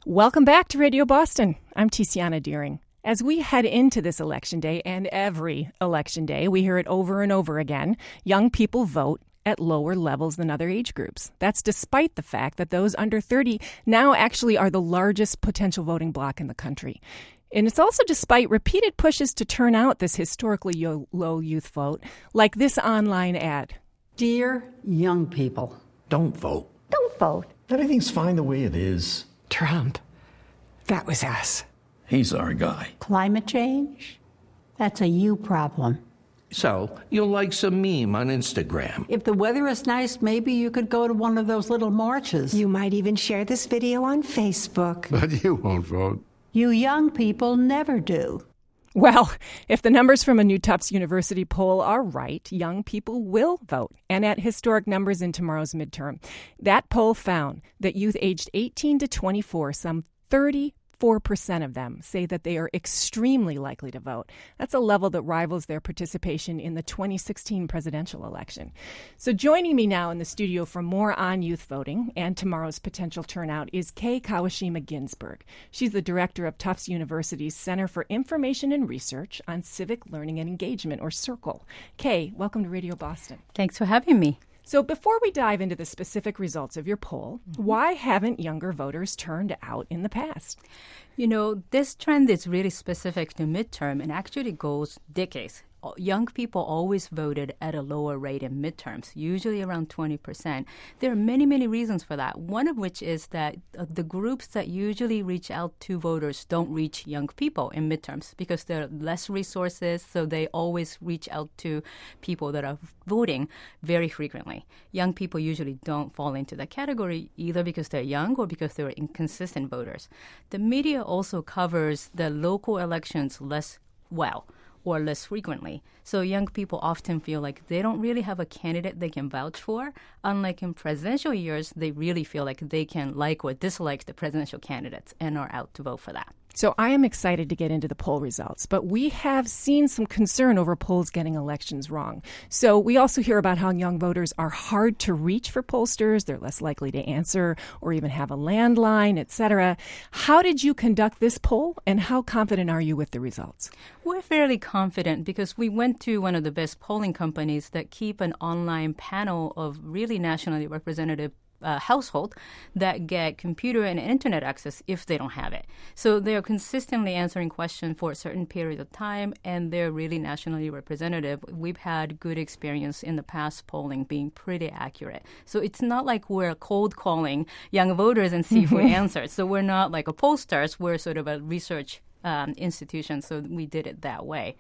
Welcome back to Radio Boston. I'm Tiziana Deering. As we head into this election day, and every election day, we hear it over and over again, young people vote at lower levels than other age groups. That's despite the fact that those under 30 now actually are the largest potential voting bloc in the country. And it's also despite repeated pushes to turn out this historically low youth vote, like this online ad. Dear young people, don't vote. Don't vote. Everything's fine the way it is. Trump. That was us. He's our guy. Climate change? That's a you problem. So, you'll like some meme on Instagram. If the weather is nice, maybe you could go to one of those little marches. You might even share this video on Facebook. But you won't vote. You young people never do. Well, if the numbers from a new Tufts University poll are right, young people will vote, and at historic numbers in tomorrow's midterm. That poll found that youth aged 18 to 24, some 34% of them say that they are extremely likely to vote. That's a level that rivals their participation in the 2016 presidential election. So joining me now in the studio for more on youth voting and tomorrow's potential turnout is Kay Kawashima Ginsburg. She's the director of Tufts University's Center for Information and Research on Civic Learning and Engagement, or CIRCLE. Kay, welcome to Radio Boston. Thanks for having me. So before we dive into the specific results of your poll, why haven't younger voters turned out in the past? You know, this trend is really specific to midterm and actually goes decades. Young people always voted at a lower rate in midterms, usually around 20%. There are many, many reasons for that, one of which is that the groups that usually reach out to voters don't reach young people in midterms because there are less resources, so they always reach out to people that are voting very frequently. Young people usually don't fall into that category either because they're young or because they're inconsistent voters. The media also covers the local elections less well or less frequently. So young people often feel like they don't really have a candidate they can vouch for. Unlike in presidential years, they really feel like they can like or dislike the presidential candidates and are out to vote for that. So I am excited to get into the poll results, but we have seen some concern over polls getting elections wrong. So we also hear about how young voters are hard to reach for pollsters. They're less likely to answer or even have a landline, etc. How did you conduct this poll, and how confident are you with the results? We're fairly confident because we went to one of the best polling companies that keep an online panel of really nationally representative household that get computer and internet access if they don't have it. So they're consistently answering questions for a certain period of time, and they're really nationally representative. We've had good experience in the past polling being pretty accurate. So it's not like we're cold calling young voters and see if we answer. So we're not like a pollsters. We're sort of a research institution, so we did it that way.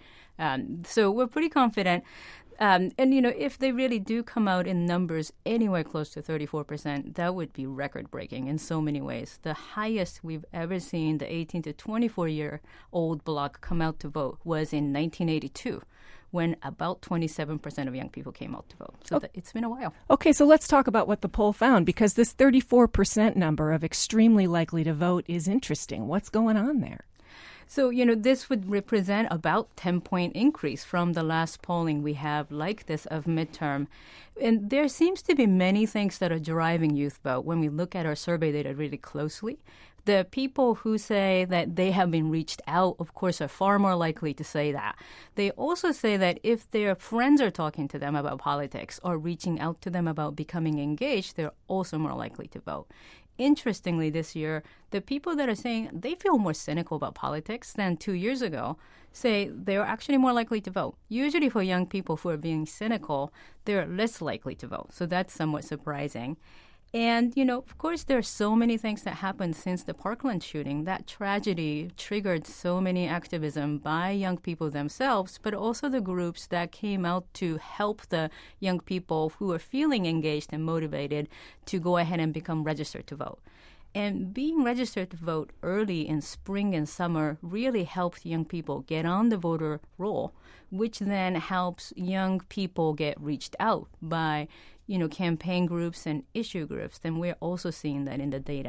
So we're pretty confident. And, you know, if they really do come out in numbers anywhere close to 34%, that would be record-breaking in so many ways. The highest we've ever seen the 18 to 24-year-old bloc come out to vote was in 1982, when about 27% of young people came out to vote. So it's been a while. Okay, so let's talk about what the poll found, because this 34% number of extremely likely to vote is interesting. What's going on there? So, you know, this would represent about 10-point increase from the last polling we have like this of midterm. And there seems to be many things that are driving youth vote when we look at our survey data really closely. The people who say that they have been reached out, of course, are far more likely to say that. They also say that if their friends are talking to them about politics or reaching out to them about becoming engaged, they're also more likely to vote. Interestingly, this year, the people that are saying they feel more cynical about politics than 2 years ago say they're actually more likely to vote. Usually for young people who are being cynical, they're less likely to vote. So that's somewhat surprising. And, you know, of course, there are so many things that happened since the Parkland shooting. That tragedy triggered so many activism by young people themselves, but also the groups that came out to help the young people who are feeling engaged and motivated to go ahead and become registered to vote. And being registered to vote early in spring and summer really helped young people get on the voter roll, which then helps young people get reached out by, you know, campaign groups and issue groups. And we're also seeing that in the data.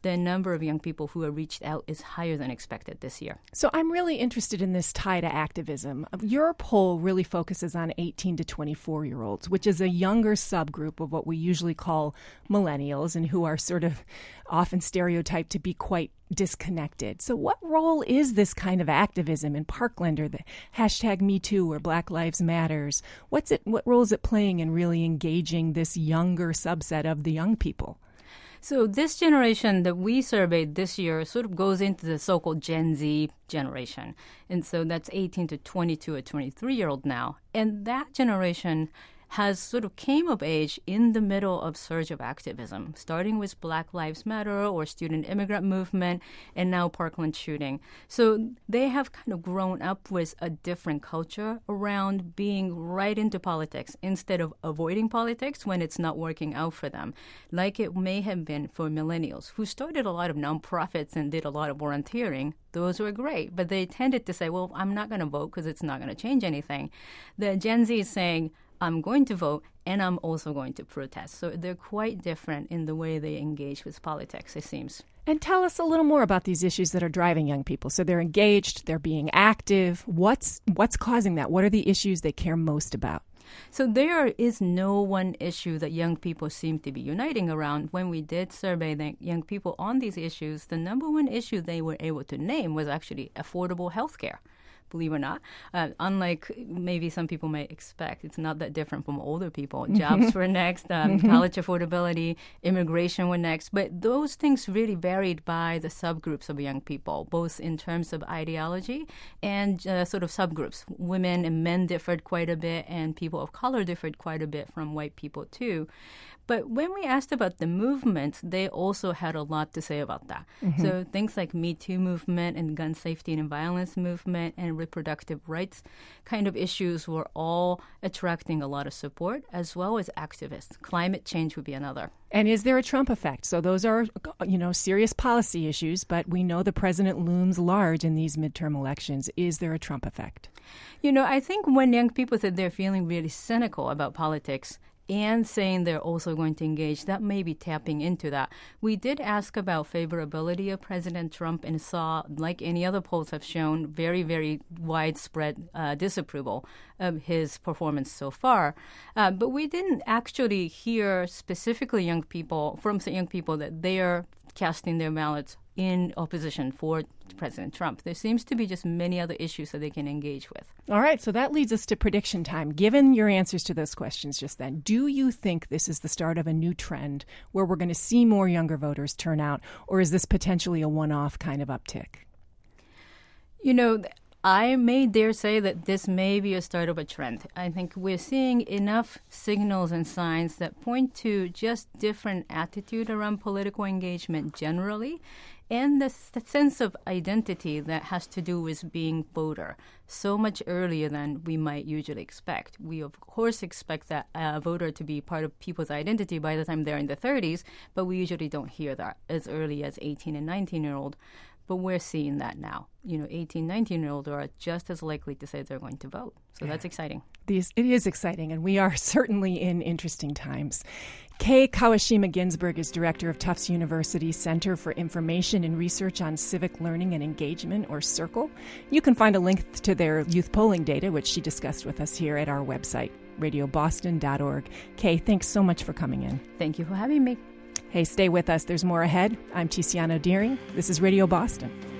the number of young people who have reached out is higher than expected this year. So I'm really interested in this tie to activism. Your poll really focuses on 18 to 24-year-olds, which is a younger subgroup of what we usually call millennials and who are sort of often stereotyped to be quite disconnected. So what role is this kind of activism in Parkland or the hashtag #MeToo or Black Lives Matters? What role is it playing in really engaging this younger subset of the young people? So this generation that we surveyed this year sort of goes into the so-called Gen Z generation. And so that's 18 to 22 or 23-year-old now. And that generation has sort of came of age in the middle of surge of activism, starting with Black Lives Matter or student immigrant movement, and now Parkland shooting. So they have kind of grown up with a different culture around being right into politics instead of avoiding politics when it's not working out for them, like it may have been for millennials who started a lot of nonprofits and did a lot of volunteering. Those were great, but they tended to say, well, I'm not going to vote because it's not going to change anything. The Gen Z is saying, I'm going to vote, and I'm also going to protest. So they're quite different in the way they engage with politics, it seems. And tell us a little more about these issues that are driving young people. So they're engaged, they're being active. What's causing that? What are the issues they care most about? So there is no one issue that young people seem to be uniting around. When we did survey the young people on these issues, the number one issue they were able to name was actually affordable health care. Believe it or not, unlike maybe some people may expect, it's not that different from older people. Jobs were next, college affordability, immigration were next. But those things really varied by the subgroups of young people, both in terms of ideology and sort of subgroups. Women and men differed quite a bit, and people of color differed quite a bit from white people too. But when we asked about the movements, they also had a lot to say about that. Mm-hmm. So things like Me Too movement and gun safety and violence movement and reproductive rights kind of issues were all attracting a lot of support, as well as activists. Climate change would be another. And is there a Trump effect? So those are, serious policy issues, but we know the president looms large in these midterm elections. Is there a Trump effect? I think when young people said they're feeling really cynical about politics, and saying they're also going to engage, that may be tapping into that. We did ask about favorability of President Trump and saw, like any other polls have shown, very, very widespread disapproval of his performance so far. But we didn't actually hear specifically from young people that they are casting their ballots in opposition for President Trump. There seems to be just many other issues that they can engage with. All right, so that leads us to prediction time. Given your answers to those questions just then, do you think this is the start of a new trend where we're going to see more younger voters turn out, or is this potentially a one-off kind of uptick? I may dare say that this may be a start of a trend. I think we're seeing enough signals and signs that point to just different attitude around political engagement generally, and the sense of identity that has to do with being voter so much earlier than we might usually expect. We, of course, expect that a voter to be part of people's identity by the time they're in their 30s, but we usually don't hear that as early as 18 and 19-year-old. But we're seeing that now. 18, 19-year-olds are just as likely to say they're going to vote. So that's exciting. It is exciting, and we are certainly in interesting times. Kei Kawashima-Ginsburg is director of Tufts University Center for Information and Research on Civic Learning and Engagement, or CIRCLE. You can find a link to their youth polling data, which she discussed with us here at our website, radioboston.org. Kei, thanks so much for coming in. Thank you for having me. Hey, stay with us. There's more ahead. I'm Tiziano Deering. This is Radio Boston.